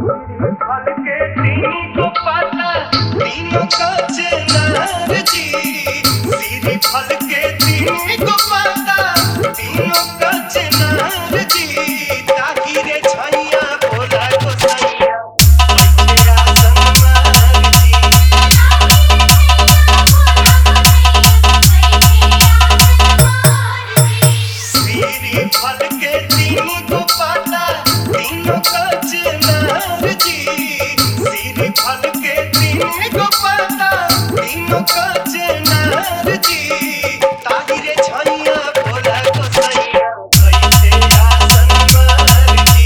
फल के तीन को पाता तीनों का चनार जी। सीरी फल के तीन को पाता तीनों का चनार जी। ताकि रे छैया भोला गोसैया बैठे आसन मार जी। सीरी फल के तीन को पाता तीनों का चनार जी। सीरी फल के तीन को पाता तीनों का चनार जी। ताकि रे छैया भोला गोसैया बैठे आसन मार जी।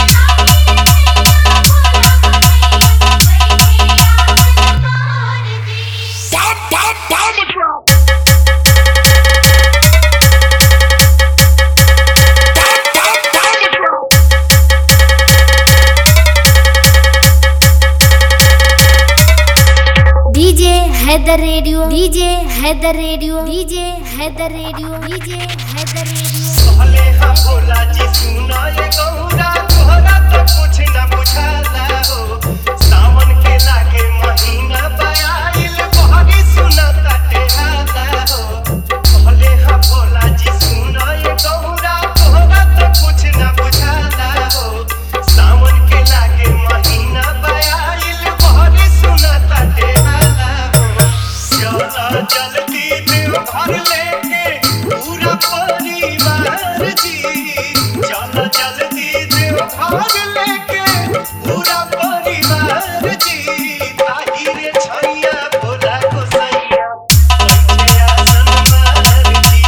DJ Haidar radio, DJ Haidar radio, DJ Haidar radio, DJ Haidar radio. कहले हा भोला जी सुना ये गौरा तोहरा तो कुछ न बुझाला हो। सावन के लागे महीना बयाइल बहरी सुना ताटे हाला हो। कहले हा भोला जी सुना ये गौरा तोहरा तो कुछ न बुझाला हो। सावन के लागे महीना बयाइल बहरी सुना ताटे हाला हो। चला जल्दी देवघर लेके पूरा परिवार जी। चला जल्दी देवघर लेके पूरा परिवार जी। ताहि रे छैया भोला गोसैया बैठे आसन मार जी।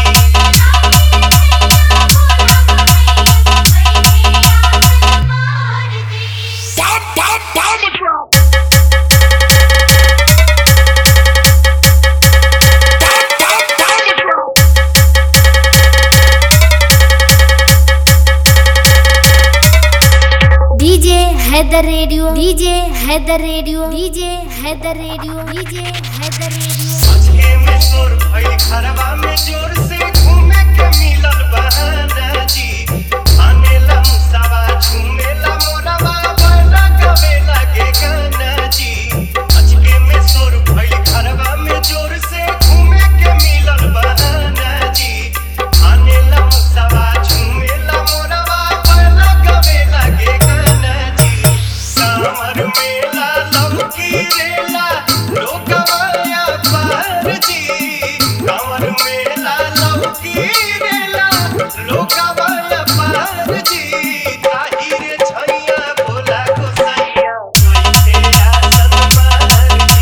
DJ Haidar radio, DJ Haidar radio, DJ Haidar radio, DJ Haidar radio. अजके में शोर भइल घरवा में जोर से घूमे के मिलल बहाना जी। आनेला मुसावा झूमेला मोरवा बैला गावे लागे गाना जी। अजके में शोर भइल घरवा में जोर से घूमे के मिलल बहाना जी। आनेला मुसावा झूमेला मोरवा बैला गावे लागे गाना जी। कांवर मेला लौकी रेला लोकवाया पार जी। कांवर मेला लौकी रेला लोकवाया पार जी। ताहि रे छैया भोला गोसैया बैठे आसन मार जी।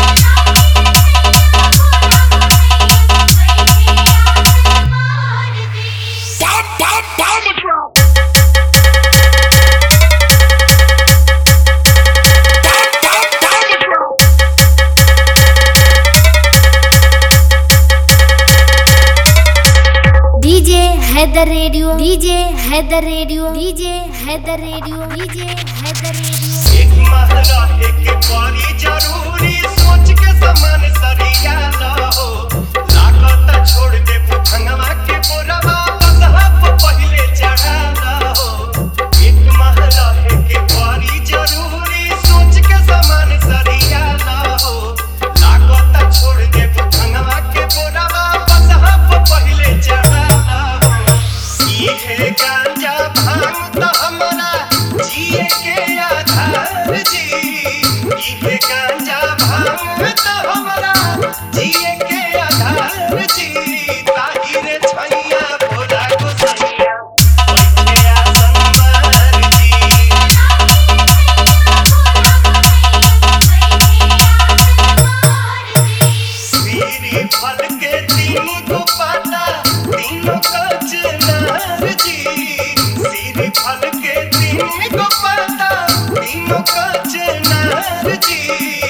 DJ Haidar radio, DJ Haidar radio, DJ Haidar radio, DJ Haidar radio. एक माह रहे के पड़ी जरूरी सोच के समान सरिया हो। लागत छोड़ दे भंगवा के बोरवा बसहब पहिले चढ़ा हो। एक माह रहे के पड़ी जरूरी सोच के समान सरिया हो। लागत छोड़ दे भंगवा के बोरवा बसहब पहिले चढ़ा हो। इहे गांजा भांग त हमरा जिए के आधार जी। इहे गांजा भांग त हमरा जिए के आधार जी। ताहि रे छैया भोला गोसैया बैठे आसन मार जी। सीरी फल के तीन को पाता तीनों का चनार जी। सीरी फल के तीन को पाता तीनों का चनार जी।